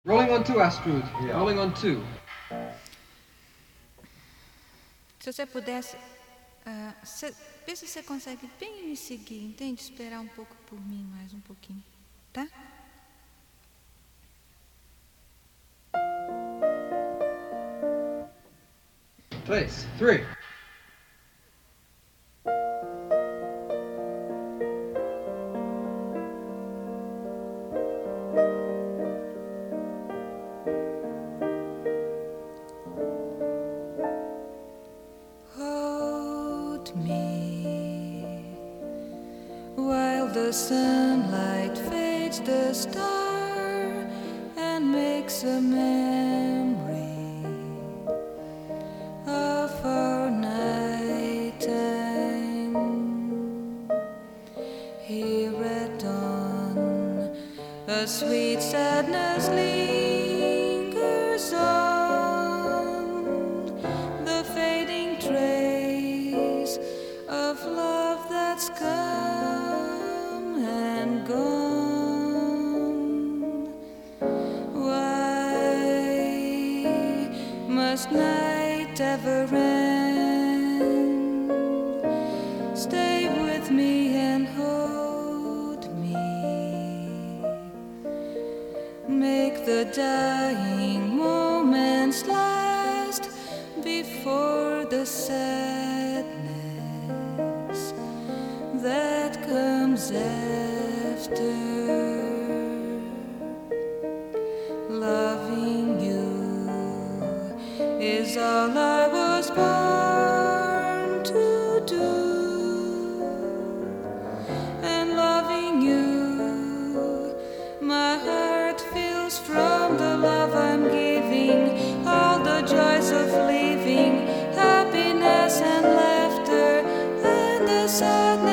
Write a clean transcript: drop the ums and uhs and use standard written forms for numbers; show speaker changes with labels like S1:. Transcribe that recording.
S1: Rolling on two, Astrid.
S2: Yeah.
S1: Rolling on two.
S3: Se você pudesse, vê se você consegue bem me seguir, entende? Esperar um pouco por mim, mais um pouquinho, tá?
S1: Três, three.
S3: Hold me while the sunlight fades the star and makes a memory of our night time. Here at dawn, a sweet sadness lingers on, the fading trace of love that's come and gone. Why must night ever end? Stay with me and hold me. Make the dying moments last before the sadness that comes after. Loving you is all I was born to do, and loving you, my heart feels from the love I'm giving, all the joys of living, happiness and laughter, and the sadness